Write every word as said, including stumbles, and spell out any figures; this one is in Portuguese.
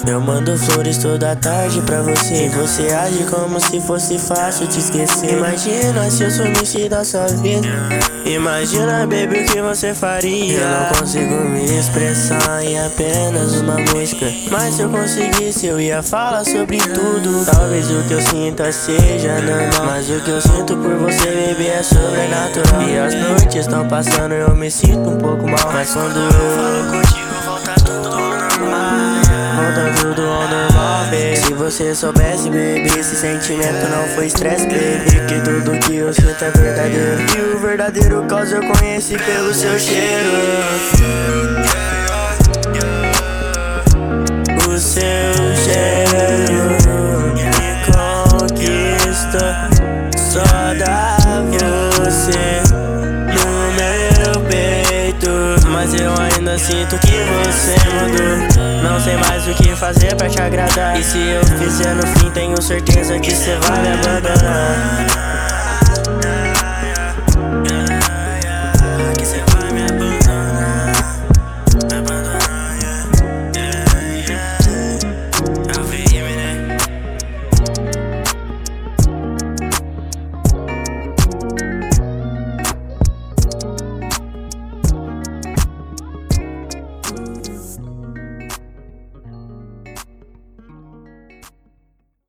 Eu mando flores toda tarde pra você, e você age como se fosse fácil te esquecer. Imagina se eu sumisse da sua vida, imagina, baby, o que você faria. Eu não consigo me expressar em apenas uma música, mas se eu conseguisse eu ia falar sobre tudo. Talvez o que eu sinta seja normal, mas o que eu sinto por você, baby, é sobrenatural. E as noites estão passando e eu me sinto um pouco mal, mas quando eu falo contigo volta tudo ao normal. Volta tudo ao normal, baby. Se você soubesse, baby, esse sentimento não foi estresse, baby, que tudo que eu sinto é verdadeiro, e o verdadeiro caos eu conheci pelo seu cheiro. O seu cheiro me conquista, só dá você no meu peito, mas eu ainda sinto que você mudou. Não sei mais o que fazer pra te agradar, e se eu fizer no fim tenho certeza que cê vai me abandonar.